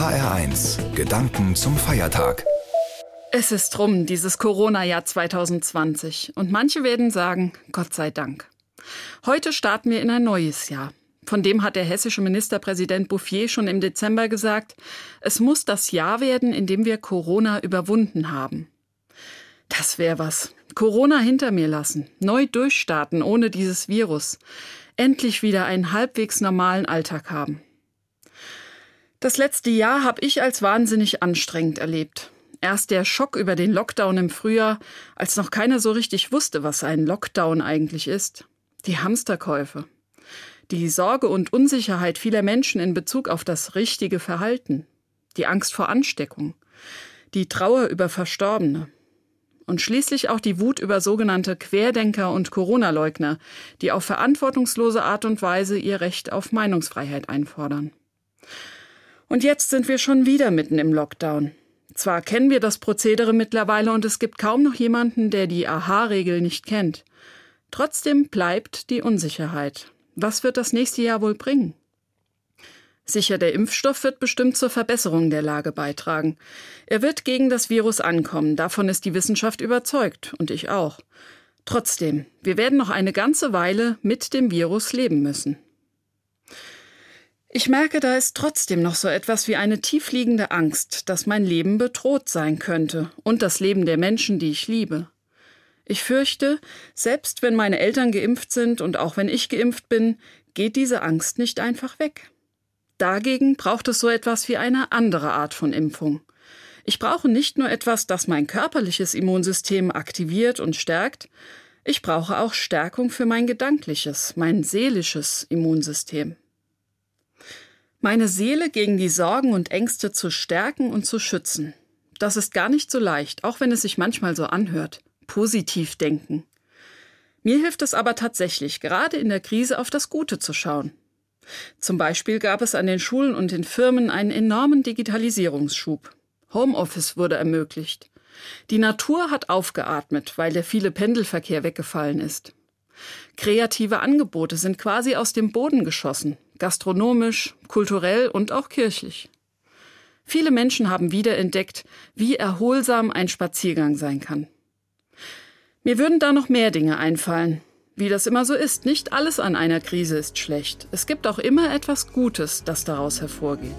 HR1, Gedanken zum Feiertag. Es ist rum, dieses Corona-Jahr 2020. Und manche werden sagen, Gott sei Dank. Heute starten wir in ein neues Jahr. Von dem hat der hessische Ministerpräsident Bouffier schon im Dezember gesagt, es muss das Jahr werden, in dem wir Corona überwunden haben. Das wäre was. Corona hinter mir lassen, neu durchstarten ohne dieses Virus. Endlich wieder einen halbwegs normalen Alltag haben. Das letzte Jahr habe ich als wahnsinnig anstrengend erlebt. Erst der Schock über den Lockdown im Frühjahr, als noch keiner so richtig wusste, was ein Lockdown eigentlich ist. Die Hamsterkäufe. Die Sorge und Unsicherheit vieler Menschen in Bezug auf das richtige Verhalten. Die Angst vor Ansteckung. Die Trauer über Verstorbene. Und schließlich auch die Wut über sogenannte Querdenker und Corona-Leugner, die auf verantwortungslose Art und Weise ihr Recht auf Meinungsfreiheit einfordern. Und jetzt sind wir schon wieder mitten im Lockdown. Zwar kennen wir das Prozedere mittlerweile und es gibt kaum noch jemanden, der die Aha-Regel nicht kennt. Trotzdem bleibt die Unsicherheit. Was wird das nächste Jahr wohl bringen? Sicher, der Impfstoff wird bestimmt zur Verbesserung der Lage beitragen. Er wird gegen das Virus ankommen, davon ist die Wissenschaft überzeugt und ich auch. Trotzdem, wir werden noch eine ganze Weile mit dem Virus leben müssen. Ich merke, da ist trotzdem noch so etwas wie eine tiefliegende Angst, dass mein Leben bedroht sein könnte und das Leben der Menschen, die ich liebe. Ich fürchte, selbst wenn meine Eltern geimpft sind und auch wenn ich geimpft bin, geht diese Angst nicht einfach weg. Dagegen braucht es so etwas wie eine andere Art von Impfung. Ich brauche nicht nur etwas, das mein körperliches Immunsystem aktiviert und stärkt, ich brauche auch Stärkung für mein gedankliches, mein seelisches Immunsystem. Meine Seele gegen die Sorgen und Ängste zu stärken und zu schützen. Das ist gar nicht so leicht, auch wenn es sich manchmal so anhört. Positiv denken. Mir hilft es aber tatsächlich, gerade in der Krise auf das Gute zu schauen. Zum Beispiel gab es an den Schulen und den Firmen einen enormen Digitalisierungsschub. Homeoffice wurde ermöglicht. Die Natur hat aufgeatmet, weil der viele Pendelverkehr weggefallen ist. Kreative Angebote sind quasi aus dem Boden geschossen, gastronomisch, kulturell und auch kirchlich. Viele Menschen haben wiederentdeckt, wie erholsam ein Spaziergang sein kann. Mir würden da noch mehr Dinge einfallen. Wie das immer so ist, nicht alles an einer Krise ist schlecht. Es gibt auch immer etwas Gutes, das daraus hervorgeht.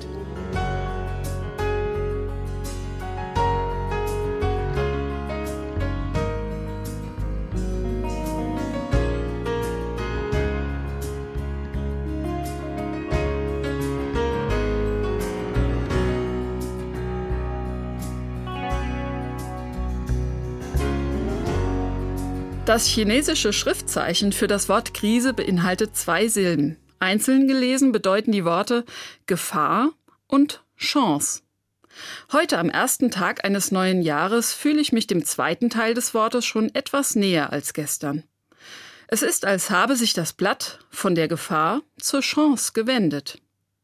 Das chinesische Schriftzeichen für das Wort Krise beinhaltet 2 Silben. Einzeln gelesen bedeuten die Worte Gefahr und Chance. Heute am ersten Tag eines neuen Jahres fühle ich mich dem zweiten Teil des Wortes schon etwas näher als gestern. Es ist, als habe sich das Blatt von der Gefahr zur Chance gewendet.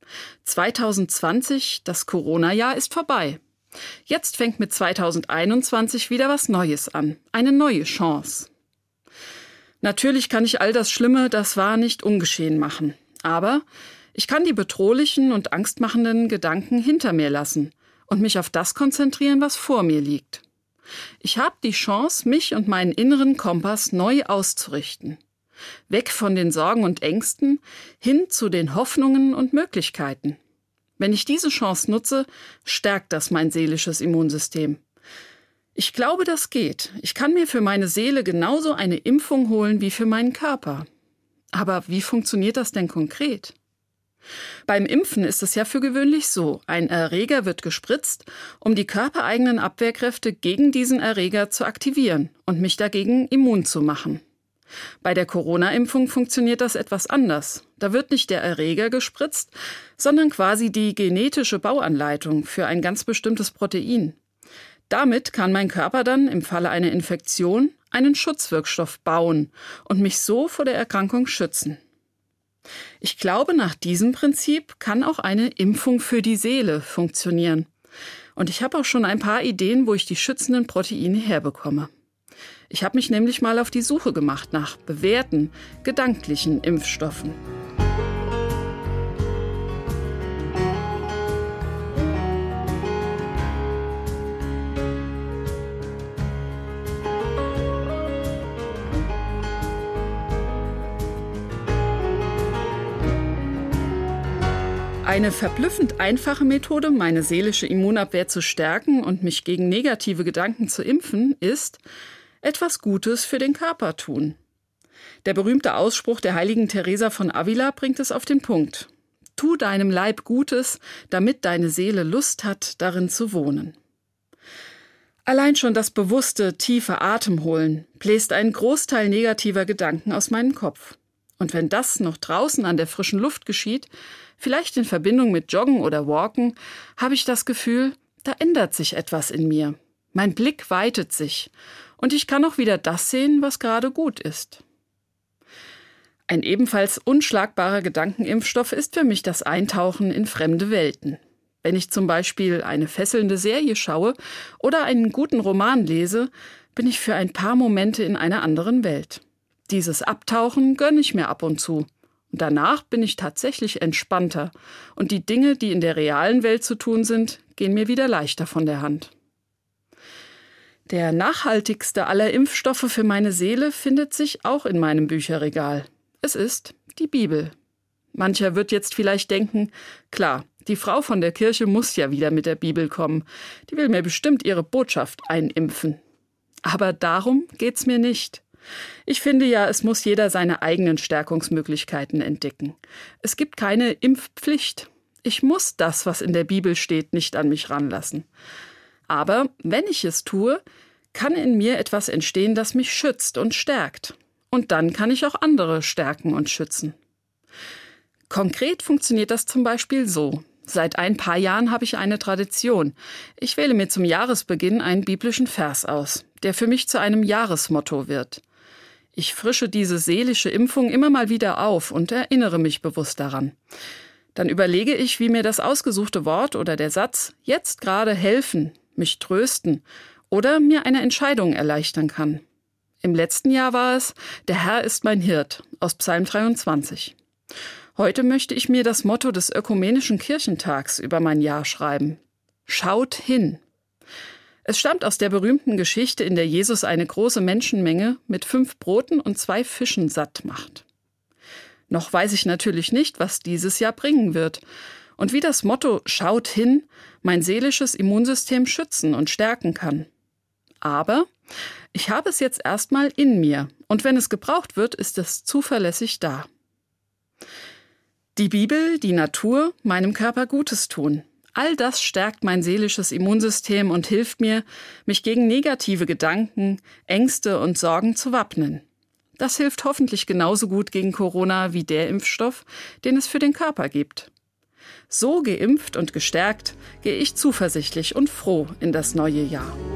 2020, das Corona-Jahr, ist vorbei. Jetzt fängt mit 2021 wieder was Neues an, eine neue Chance. Natürlich kann ich all das Schlimme, das war, nicht ungeschehen machen. Aber ich kann die bedrohlichen und angstmachenden Gedanken hinter mir lassen und mich auf das konzentrieren, was vor mir liegt. Ich habe die Chance, mich und meinen inneren Kompass neu auszurichten. Weg von den Sorgen und Ängsten, hin zu den Hoffnungen und Möglichkeiten. Wenn ich diese Chance nutze, stärkt das mein seelisches Immunsystem. Ich glaube, das geht. Ich kann mir für meine Seele genauso eine Impfung holen wie für meinen Körper. Aber wie funktioniert das denn konkret? Beim Impfen ist es ja für gewöhnlich so. Ein Erreger wird gespritzt, um die körpereigenen Abwehrkräfte gegen diesen Erreger zu aktivieren und mich dagegen immun zu machen. Bei der Corona-Impfung funktioniert das etwas anders. Da wird nicht der Erreger gespritzt, sondern quasi die genetische Bauanleitung für ein ganz bestimmtes Protein. Damit kann mein Körper dann im Falle einer Infektion einen Schutzwirkstoff bauen und mich so vor der Erkrankung schützen. Ich glaube, nach diesem Prinzip kann auch eine Impfung für die Seele funktionieren. Und ich habe auch schon ein paar Ideen, wo ich die schützenden Proteine herbekomme. Ich habe mich nämlich mal auf die Suche gemacht nach bewährten, gedanklichen Impfstoffen. Eine verblüffend einfache Methode, meine seelische Immunabwehr zu stärken und mich gegen negative Gedanken zu impfen, ist, etwas Gutes für den Körper tun. Der berühmte Ausspruch der heiligen Teresa von Avila bringt es auf den Punkt. Tu deinem Leib Gutes, damit deine Seele Lust hat, darin zu wohnen. Allein schon das bewusste, tiefe Atemholen bläst einen Großteil negativer Gedanken aus meinem Kopf. Und wenn das noch draußen an der frischen Luft geschieht, vielleicht in Verbindung mit Joggen oder Walken, habe ich das Gefühl, da ändert sich etwas in mir. Mein Blick weitet sich und ich kann auch wieder das sehen, was gerade gut ist. Ein ebenfalls unschlagbarer Gedankenimpfstoff ist für mich das Eintauchen in fremde Welten. Wenn ich zum Beispiel eine fesselnde Serie schaue oder einen guten Roman lese, bin ich für ein paar Momente in einer anderen Welt. Dieses Abtauchen gönne ich mir ab und zu. Und danach bin ich tatsächlich entspannter. Und die Dinge, die in der realen Welt zu tun sind, gehen mir wieder leichter von der Hand. Der nachhaltigste aller Impfstoffe für meine Seele findet sich auch in meinem Bücherregal. Es ist die Bibel. Mancher wird jetzt vielleicht denken, klar, die Frau von der Kirche muss ja wieder mit der Bibel kommen. Die will mir bestimmt ihre Botschaft einimpfen. Aber darum geht's mir nicht. Ich finde ja, es muss jeder seine eigenen Stärkungsmöglichkeiten entdecken. Es gibt keine Impfpflicht. Ich muss das, was in der Bibel steht, nicht an mich ranlassen. Aber wenn ich es tue, kann in mir etwas entstehen, das mich schützt und stärkt. Und dann kann ich auch andere stärken und schützen. Konkret funktioniert das zum Beispiel so. Seit ein paar Jahren habe ich eine Tradition. Ich wähle mir zum Jahresbeginn einen biblischen Vers aus, der für mich zu einem Jahresmotto wird. Ich frische diese seelische Impfung immer mal wieder auf und erinnere mich bewusst daran. Dann überlege ich, wie mir das ausgesuchte Wort oder der Satz jetzt gerade helfen, mich trösten oder mir eine Entscheidung erleichtern kann. Im letzten Jahr war es, der Herr ist mein Hirt, aus Psalm 23. Heute möchte ich mir das Motto des Ökumenischen Kirchentags über mein Jahr schreiben. Schaut hin. Es stammt aus der berühmten Geschichte, in der Jesus eine große Menschenmenge mit 5 Broten und 2 Fischen satt macht. Noch weiß ich natürlich nicht, was dieses Jahr bringen wird und wie das Motto Schaut hin mein seelisches Immunsystem schützen und stärken kann. Aber ich habe es jetzt erstmal in mir und wenn es gebraucht wird, ist es zuverlässig da. Die Bibel, die Natur, meinem Körper Gutes tun. All das stärkt mein seelisches Immunsystem und hilft mir, mich gegen negative Gedanken, Ängste und Sorgen zu wappnen. Das hilft hoffentlich genauso gut gegen Corona wie der Impfstoff, den es für den Körper gibt. So geimpft und gestärkt gehe ich zuversichtlich und froh in das neue Jahr.